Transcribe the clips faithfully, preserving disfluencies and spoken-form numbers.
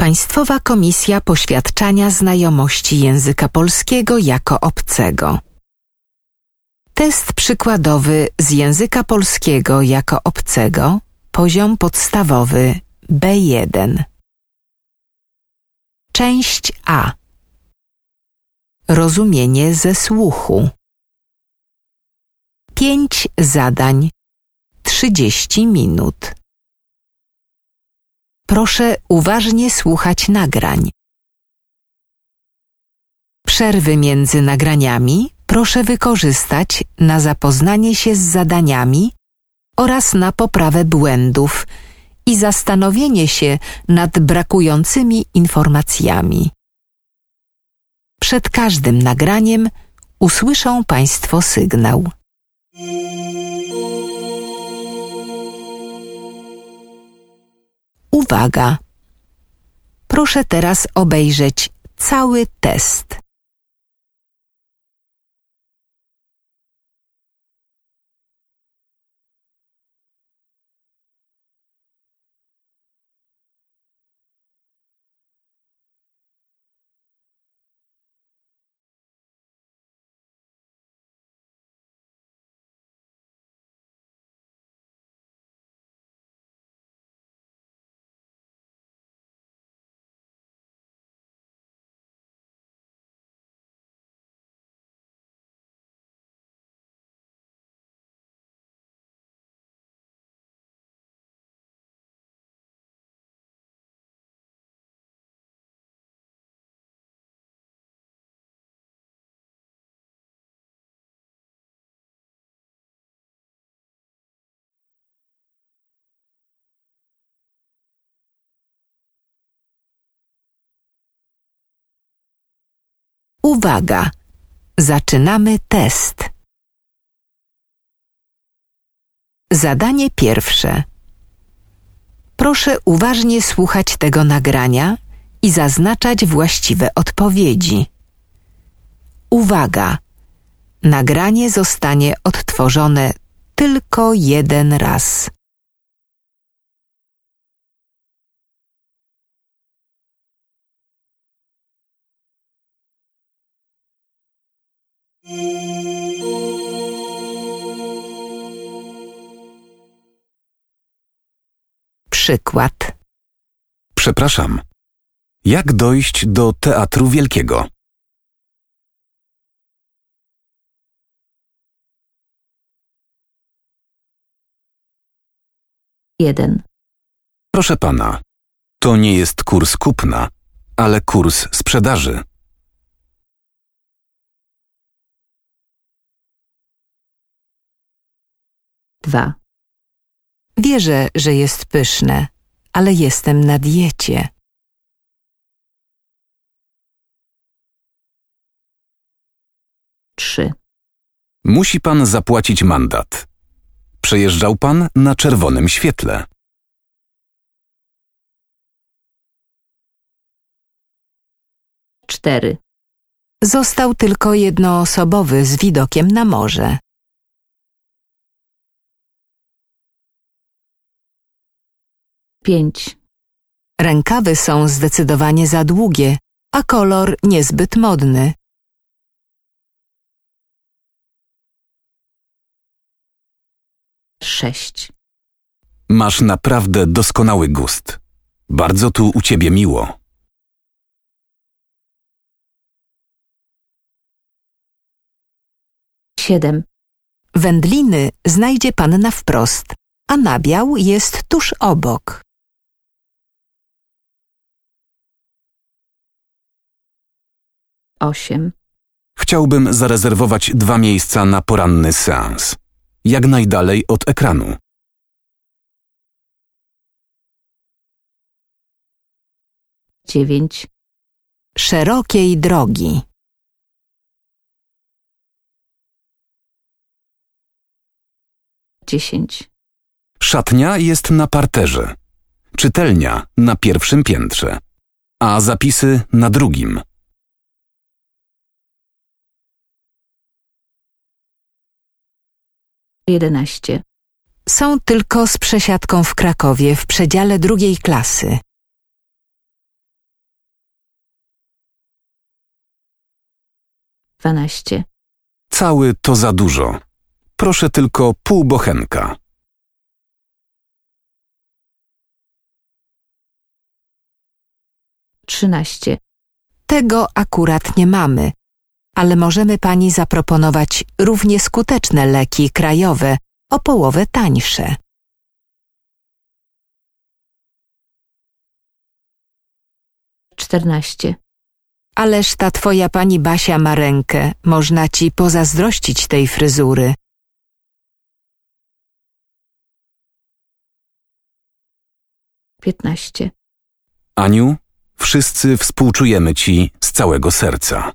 Państwowa Komisja Poświadczania Znajomości Języka Polskiego jako Obcego. Test przykładowy z języka polskiego jako obcego, poziom podstawowy B jeden. Część A. Rozumienie ze słuchu. Pięć zadań, trzydzieści minut. Proszę uważnie słuchać nagrań. Przerwy między nagraniami proszę wykorzystać na zapoznanie się z zadaniami oraz na poprawę błędów i zastanowienie się nad brakującymi informacjami. Przed każdym nagraniem usłyszą Państwo sygnał. Uwaga! Proszę teraz obejrzeć cały test. Uwaga! Zaczynamy test. Zadanie pierwsze. Proszę uważnie słuchać tego nagrania i zaznaczać właściwe odpowiedzi. Uwaga! Nagranie zostanie odtworzone tylko jeden raz. Przykład. Przepraszam. Jak dojść do Teatru Wielkiego? Jeden. Proszę pana, to nie jest kurs kupna, ale kurs sprzedaży. Dwa. Wierzę, że jest pyszne, ale jestem na diecie. Trzy. Musi pan zapłacić mandat. Przejeżdżał pan na czerwonym świetle. Cztery. Został tylko jednoosobowy z widokiem na morze. Pięć. Rękawy są zdecydowanie za długie, a kolor niezbyt modny. Sześć. Masz naprawdę doskonały gust. Bardzo tu u ciebie miło. Siedem. Wędliny znajdzie pan na wprost, a nabiał jest tuż obok. Osiem. Chciałbym zarezerwować dwa miejsca na poranny seans. Jak najdalej od ekranu. Dziewięć. Szerokiej drogi. Dziesięć. Szatnia jest na parterze. Czytelnia na pierwszym piętrze, a zapisy na drugim. Jedenaście. Są tylko z przesiadką w Krakowie w przedziale drugiej klasy. dwanaście. Cały to za dużo. Proszę tylko pół bochenka. trzynaście. Tego akurat nie mamy, ale możemy pani zaproponować równie skuteczne leki krajowe, o połowę tańsze. czternaście. Ależ ta twoja pani Basia ma rękę, można ci pozazdrościć tej fryzury. piętnaście. Aniu, wszyscy współczujemy ci z całego serca.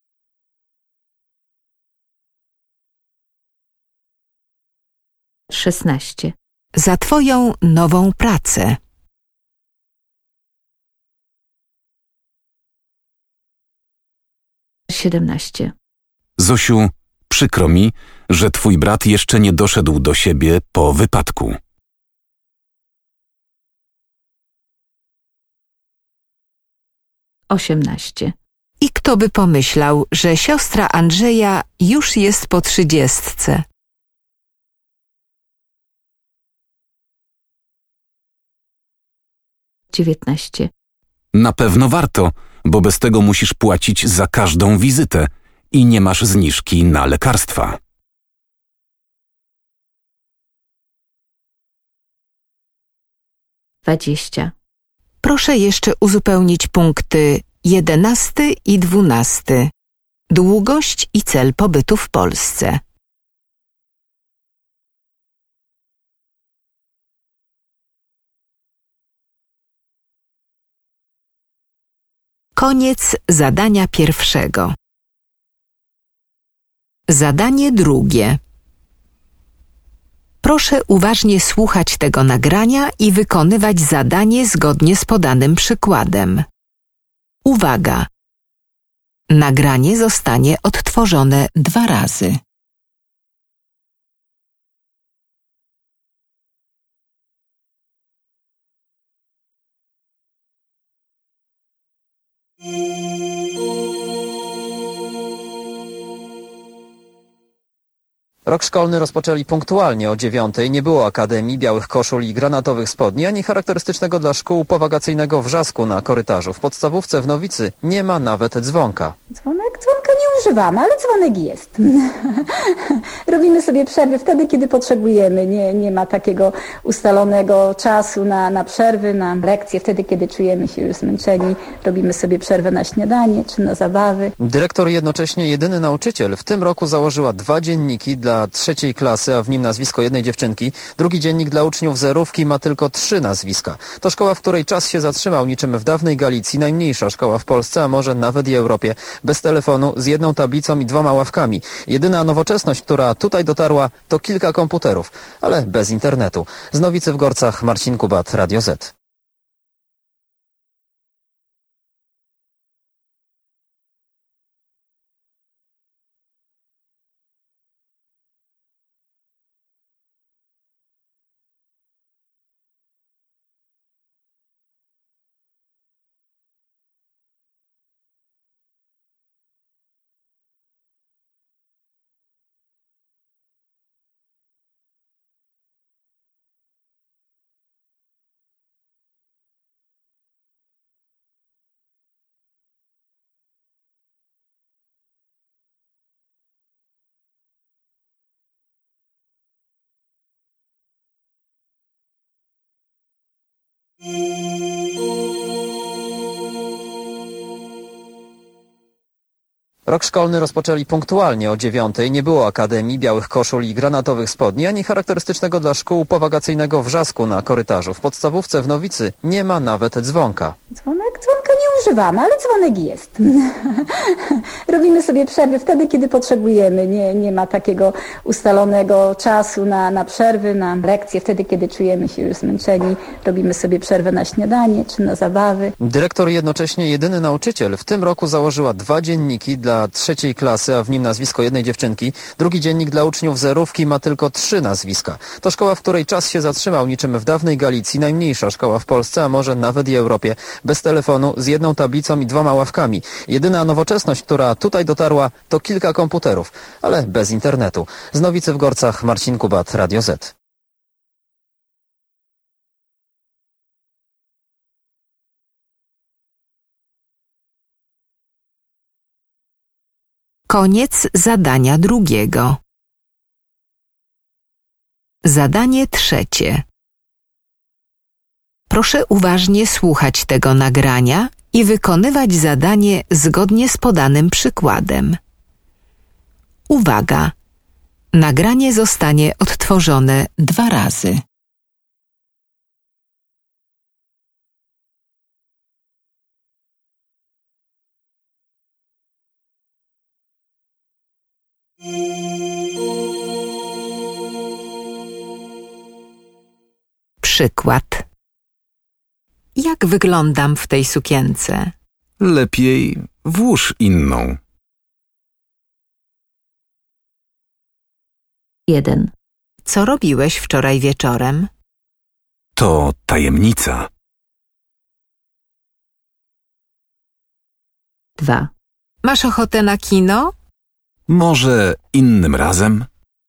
szesnaście. Za twoją nową pracę. siedemnaście. Zosiu, przykro mi, że twój brat jeszcze nie doszedł do siebie po wypadku. osiemnaście. I kto by pomyślał, że siostra Andrzeja już jest po trzydziestce. dziewiętnaście. Na pewno warto, bo bez tego musisz płacić za każdą wizytę i nie masz zniżki na lekarstwa. dwadzieścia. Proszę jeszcze uzupełnić punkty jedenasty i dwunasty. Długość i cel pobytu w Polsce. Koniec zadania pierwszego. Zadanie drugie. Proszę uważnie słuchać tego nagrania i wykonywać zadanie zgodnie z podanym przykładem. Uwaga! Nagranie zostanie odtworzone dwa razy. Rok szkolny rozpoczęli punktualnie o dziewiątej. Nie było akademii, białych koszul i granatowych spodni, ani charakterystycznego dla szkół powagacyjnego wrzasku na korytarzu. W podstawówce w Nowicy nie ma nawet dzwonka. Dzwonek? Dzwonka nie używamy, ale dzwonek jest. Robimy sobie przerwy wtedy, kiedy potrzebujemy. Nie, nie ma takiego ustalonego czasu na, na przerwy, na lekcje. Wtedy, kiedy czujemy się już zmęczeni, robimy sobie przerwę na śniadanie czy na zabawy. Dyrektor i jednocześnie jedyny nauczyciel w tym roku założyła dwa dzienniki dla trzeciej klasy, a w nim nazwisko jednej dziewczynki. Drugi dziennik dla uczniów zerówki ma tylko trzy nazwiska. To szkoła, w której czas się zatrzymał niczym w dawnej Galicji. Najmniejsza szkoła w Polsce, a może nawet i Europie. Bez telefonu, z jedną tablicą i dwoma ławkami. Jedyna nowoczesność, która tutaj dotarła, to kilka komputerów, ale bez internetu. Z Nowicy w Gorcach, Marcin Kubat, Radio Z. Rok szkolny rozpoczęli punktualnie o dziewiątej. Nie było akademii, białych koszul i granatowych spodni, ani charakterystycznego dla szkół powagacyjnego wrzasku na korytarzu. W podstawówce w Nowicy nie ma nawet dzwonka. Dzwonek? Dzwonka nie używamy, ale dzwonek jest. Robimy sobie przerwy wtedy, kiedy potrzebujemy. Nie, nie ma takiego ustalonego czasu na, na przerwy, na lekcje. Wtedy, kiedy czujemy się już zmęczeni, robimy sobie przerwę na śniadanie czy na zabawy. Dyrektor i jednocześnie jedyny nauczyciel w tym roku założyła dwa dzienniki dla trzeciej klasy, a w nim nazwisko jednej dziewczynki. Drugi dziennik dla uczniów zerówki ma tylko trzy nazwiska. To szkoła, w której czas się zatrzymał niczym w dawnej Galicji. Najmniejsza szkoła w Polsce, a może nawet i Europie. Bez telefonu, z jedną podwójną tablicą i dwoma ławkami. Jedyna nowoczesność, która tutaj dotarła, to kilka komputerów, ale bez internetu. Z Nowicy w Gorcach Marcin Kubat, Radio Z. Koniec zadania drugiego. Zadanie trzecie. Proszę uważnie słuchać tego nagrania i wykonywać zadanie zgodnie z podanym przykładem. Uwaga! Nagranie zostanie odtworzone dwa razy. Przykład. Jak wyglądam w tej sukience? Lepiej włóż inną. jeden. Co robiłeś wczoraj wieczorem? To tajemnica. dwa. Masz ochotę na kino? Może innym razem?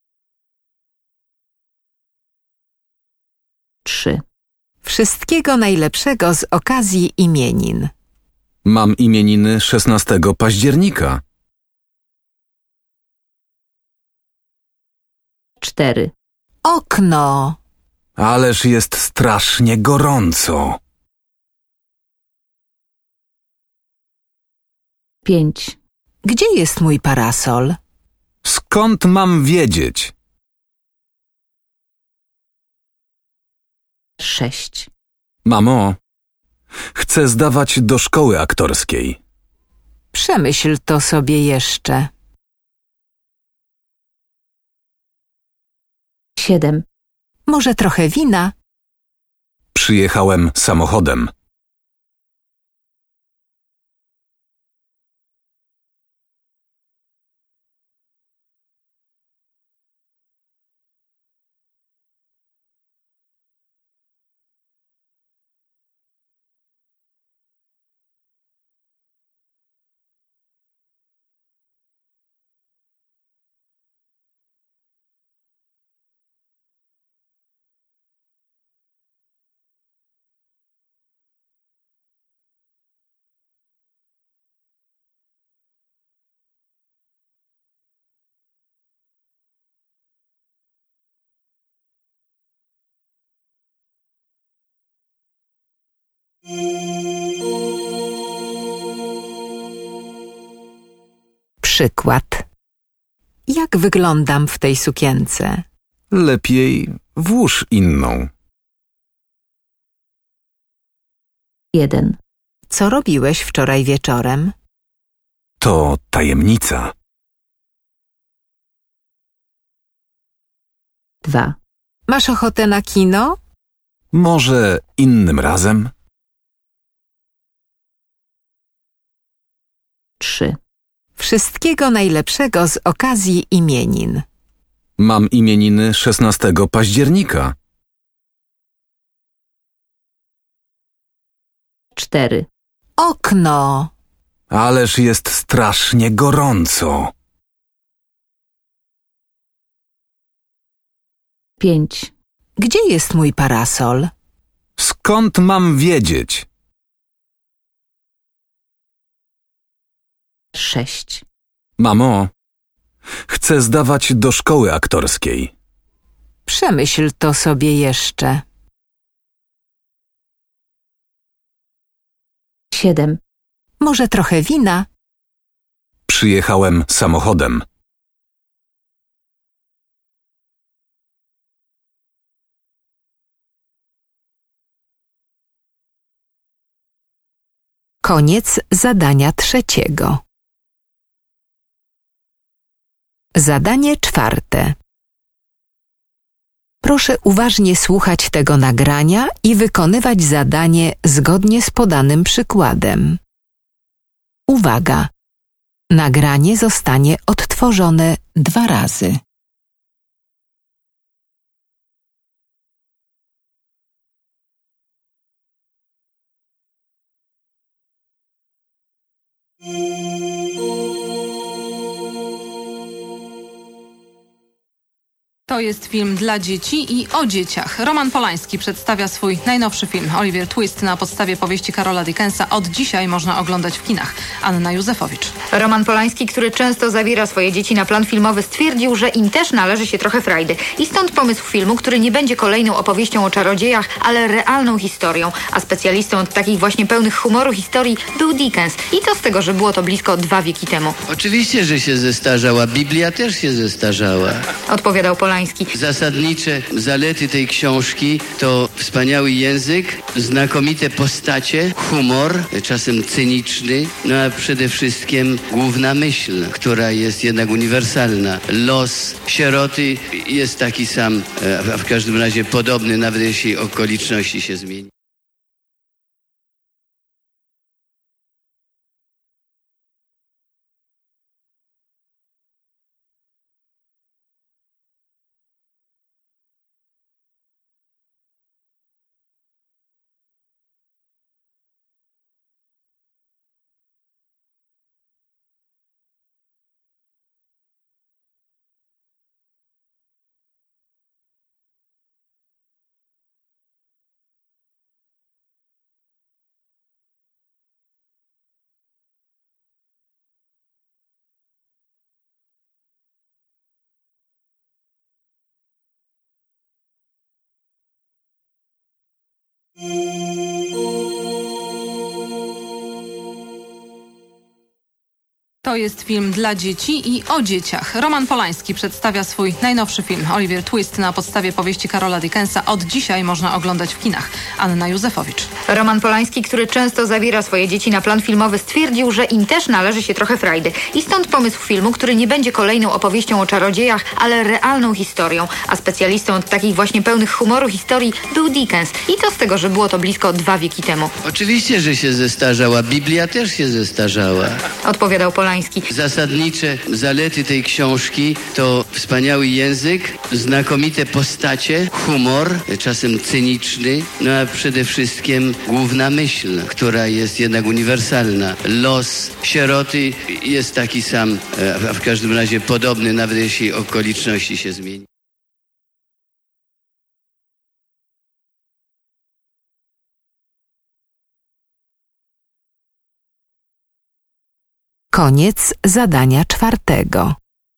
trzy. Wszystkiego najlepszego z okazji imienin. Mam imieniny szesnastego października. cztery. Okno! Ależ jest strasznie gorąco. pięć. Gdzie jest mój parasol? Skąd mam wiedzieć? sześć. Mamo, chcę zdawać do szkoły aktorskiej. Przemyśl to sobie jeszcze. siedem. Może trochę wina? Przyjechałem samochodem. Przykład. Jak wyglądam w tej sukience? Lepiej włóż inną. jeden. Co robiłeś wczoraj wieczorem? To tajemnica. dwa. Masz ochotę na kino? Może innym razem? trzy. Wszystkiego najlepszego z okazji imienin. Mam imieniny szesnastego października. cztery. Okno! Ależ jest strasznie gorąco. pięć. Gdzie jest mój parasol? Skąd mam wiedzieć? sześć. Mamo, chcę zdawać do szkoły aktorskiej. Przemyśl to sobie jeszcze. siedem. Może trochę wina? Przyjechałem samochodem. Koniec zadania trzeciego. Zadanie czwarte. Proszę uważnie słuchać tego nagrania i wykonywać zadanie zgodnie z podanym przykładem. Uwaga! Nagranie zostanie odtworzone dwa razy. To jest film dla dzieci i o dzieciach. Roman Polański przedstawia swój najnowszy film Oliver Twist na podstawie powieści Karola Dickensa. Od dzisiaj można oglądać w kinach. Anna Józefowicz. Roman Polański, który często zabiera swoje dzieci na plan filmowy, stwierdził, że im też należy się trochę frajdy. I stąd pomysł filmu, który nie będzie kolejną opowieścią o czarodziejach, ale realną historią. A specjalistą od takich właśnie pełnych humoru historii był Dickens. I co z tego, że było to blisko dwa wieki temu? Oczywiście, że się zestarzała. Biblia też się zestarzała. Odpowiadał Polański. Zasadnicze zalety tej książki to wspaniały język, znakomite postacie, humor, czasem cyniczny, no a przede wszystkim główna myśl, która jest jednak uniwersalna. Los sieroty jest taki sam, a w każdym razie podobny, nawet jeśli okoliczności się zmieni. To jest film dla dzieci i o dzieciach. Roman Polański przedstawia swój najnowszy film Oliver Twist na podstawie powieści Karola Dickensa. Od dzisiaj można oglądać w kinach. Anna Józefowicz. Roman Polański, który często zabiera swoje dzieci na plan filmowy, stwierdził, że im też należy się trochę frajdy. I stąd pomysł filmu, który nie będzie kolejną opowieścią o czarodziejach, ale realną historią. A specjalistą od takich właśnie pełnych humoru historii był Dickens. I co z tego, że było to blisko dwa wieki temu? Oczywiście, że się zestarzała. Biblia też się zestarzała. Odpowiadał Polański. Zasadnicze zalety tej książki to wspaniały język, znakomite postacie, humor, czasem cyniczny, no a przede wszystkim główna myśl, która jest jednak uniwersalna. Los sieroty jest taki sam, a w każdym razie podobny, nawet jeśli okoliczności się zmieni. Koniec zadania czwartego.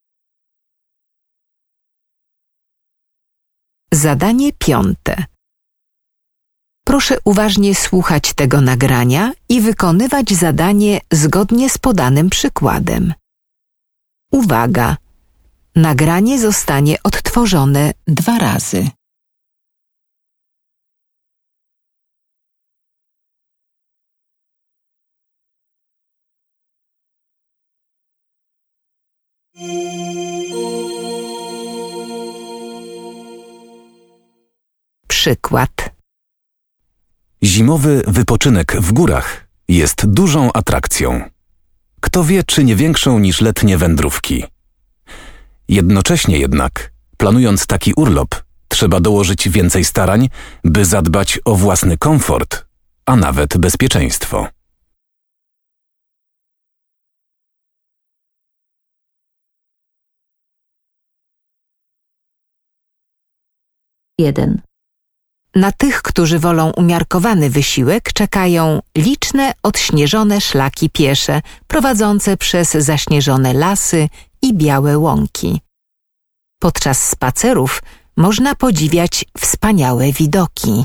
Zadanie piąte. Proszę uważnie słuchać tego nagrania i wykonywać zadanie zgodnie z podanym przykładem. Uwaga! Nagranie zostanie odtworzone dwa razy. Przykład. Zimowy wypoczynek w górach jest dużą atrakcją. Kto wie, czy nie większą niż letnie wędrówki. Jednocześnie jednak, planując taki urlop, trzeba dołożyć więcej starań, by zadbać o własny komfort, a nawet bezpieczeństwo. jeden. Na tych, którzy wolą umiarkowany wysiłek, czekają liczne odśnieżone szlaki piesze, prowadzące przez zaśnieżone lasy i białe łąki. Podczas spacerów można podziwiać wspaniałe widoki.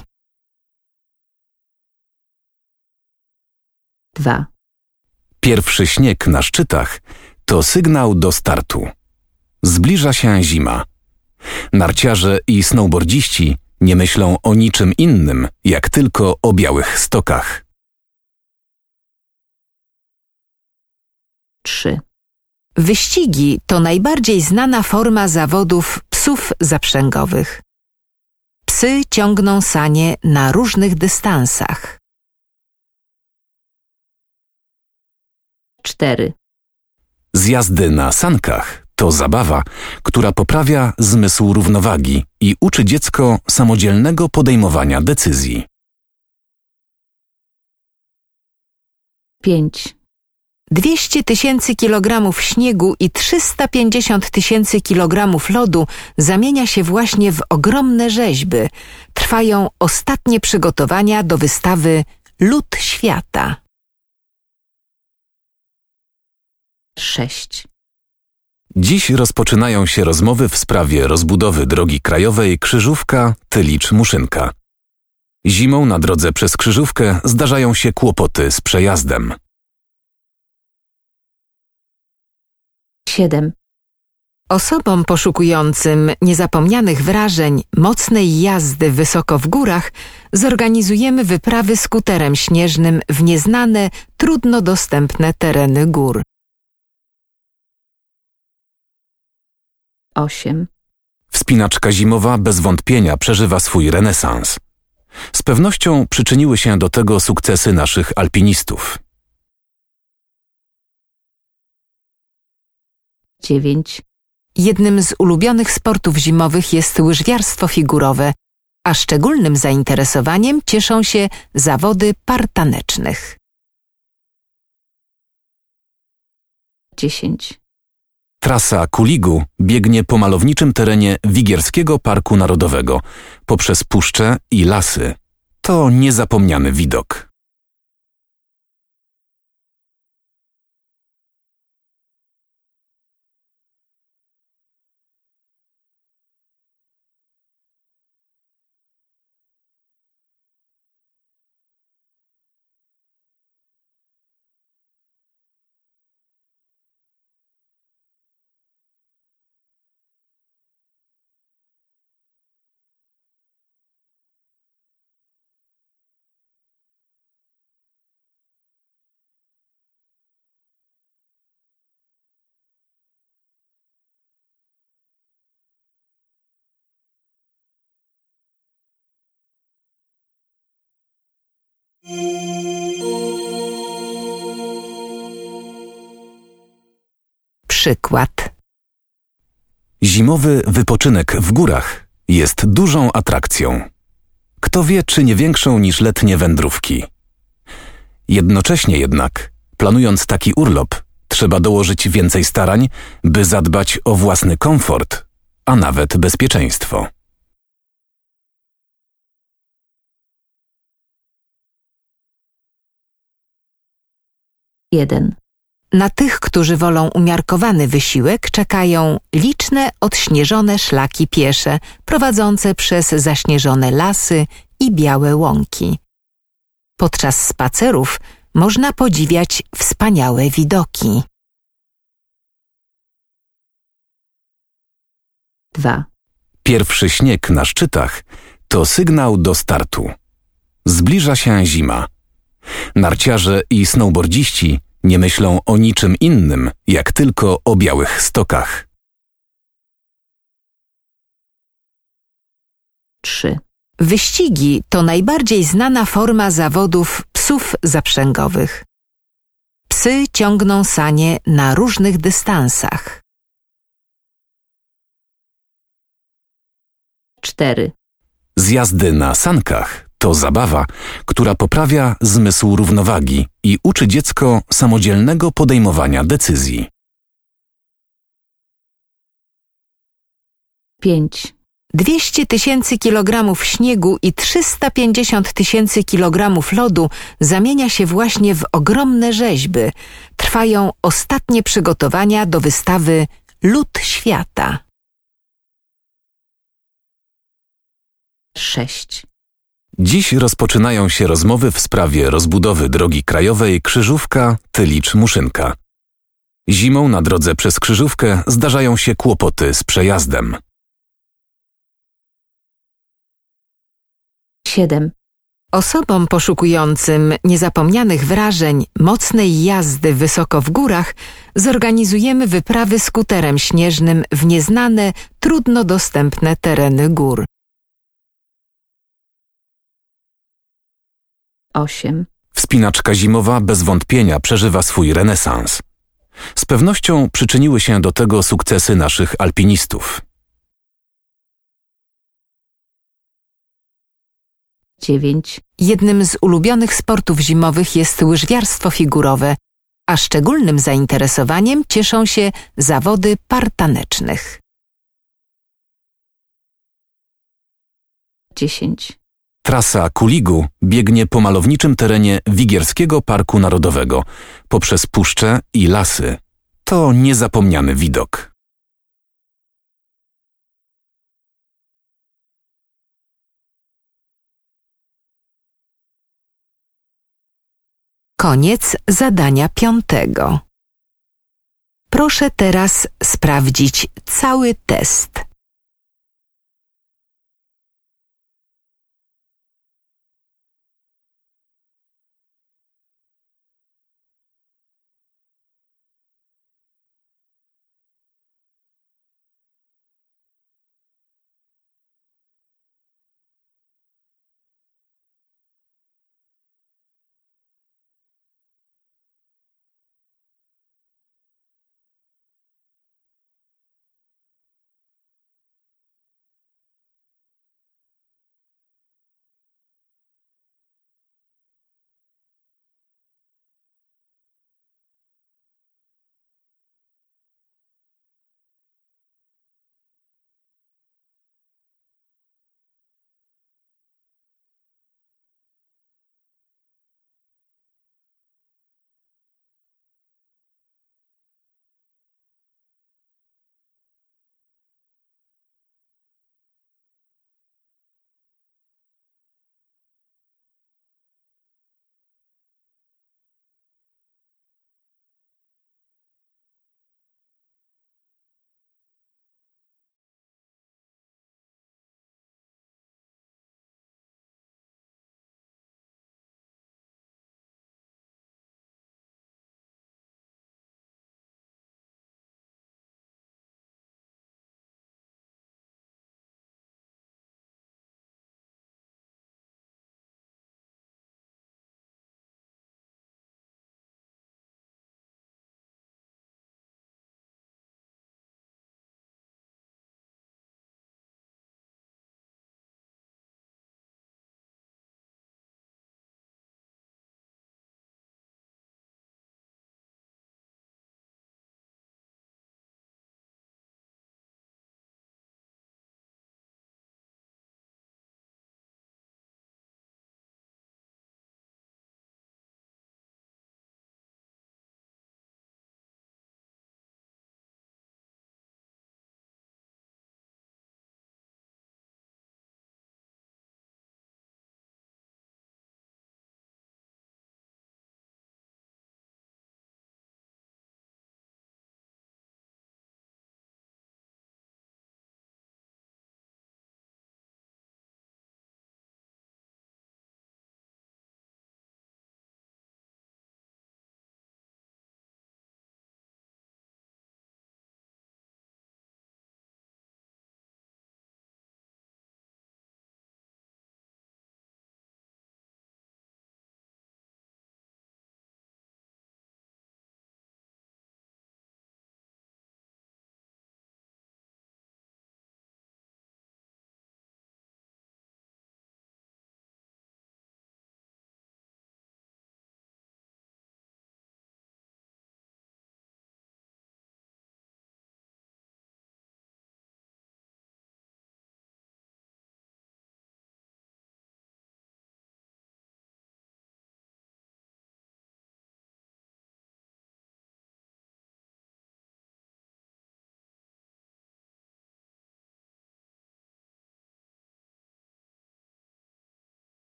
dwa. Pierwszy śnieg na szczytach to sygnał do startu. Zbliża się zima. Narciarze i snowboardziści nie myślą o niczym innym, jak tylko o białych stokach. trzy. Wyścigi to najbardziej znana forma zawodów psów zaprzęgowych. Psy ciągną sanie na różnych dystansach. cztery. Zjazdy na sankach to zabawa, która poprawia zmysł równowagi i uczy dziecko samodzielnego podejmowania decyzji. pięć. dwieście tysięcy kilogramów śniegu i trzysta pięćdziesiąt tysięcy kilogramów lodu zamienia się właśnie w ogromne rzeźby. Trwają ostatnie przygotowania do wystawy Lód świata. sześć. Dziś rozpoczynają się rozmowy w sprawie rozbudowy drogi krajowej Krzyżówka-Tylicz-Muszynka. Zimą na drodze przez Krzyżówkę zdarzają się kłopoty z przejazdem. siedem. Osobom poszukującym niezapomnianych wrażeń, mocnej jazdy wysoko w górach zorganizujemy wyprawy skuterem śnieżnym w nieznane, trudno dostępne tereny gór. osiem. Wspinaczka zimowa bez wątpienia przeżywa swój renesans. Z pewnością przyczyniły się do tego sukcesy naszych alpinistów. dziewięć. Jednym z ulubionych sportów zimowych jest łyżwiarstwo figurowe, a szczególnym zainteresowaniem cieszą się zawody partanecznych. dziesięć. Trasa Kuligu biegnie po malowniczym terenie Wigierskiego Parku Narodowego, poprzez puszcze i lasy. To niezapomniany widok. Przykład. Zimowy wypoczynek w górach jest dużą atrakcją. Kto wie, czy nie większą niż letnie wędrówki. Jednocześnie jednak, planując taki urlop, trzeba dołożyć więcej starań, by zadbać o własny komfort, a nawet bezpieczeństwo. jeden. Na tych, którzy wolą umiarkowany wysiłek, czekają liczne odśnieżone szlaki piesze prowadzące przez zaśnieżone lasy i białe łąki. Podczas spacerów można podziwiać wspaniałe widoki. dwa. Pierwszy śnieg na szczytach to sygnał do startu. Zbliża się zima. Narciarze i snowboardziści nie myślą o niczym innym, jak tylko o białych stokach. trzy. Wyścigi to najbardziej znana forma zawodów psów zaprzęgowych. Psy ciągną sanie na różnych dystansach. cztery. Zjazdy na sankach to zabawa, która poprawia zmysł równowagi i uczy dziecko samodzielnego podejmowania decyzji. pięć. dwieście tysięcy kilogramów śniegu i trzysta pięćdziesiąt tysięcy kilogramów lodu zamienia się właśnie w ogromne rzeźby. Trwają ostatnie przygotowania do wystawy Lód świata. sześć. Dziś rozpoczynają się rozmowy w sprawie rozbudowy drogi krajowej Krzyżówka-Tylicz-Muszynka. Zimą na drodze przez Krzyżówkę zdarzają się kłopoty z przejazdem. siedem. Osobom poszukującym niezapomnianych wrażeń, mocnej jazdy wysoko w górach zorganizujemy wyprawy skuterem śnieżnym w nieznane, trudno dostępne tereny gór. osiem. Wspinaczka zimowa bez wątpienia przeżywa swój renesans. Z pewnością przyczyniły się do tego sukcesy naszych alpinistów. dziewięć. Jednym z ulubionych sportów zimowych jest łyżwiarstwo figurowe, a szczególnym zainteresowaniem cieszą się zawody par tanecznych. dziesięć. Trasa Kuligu biegnie po malowniczym terenie Wigierskiego Parku Narodowego, poprzez puszcze i lasy. To niezapomniany widok. Koniec zadania piątego. Proszę teraz sprawdzić cały test.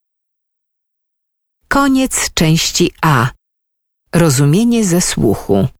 Koniec części A. Rozumienie ze słuchu.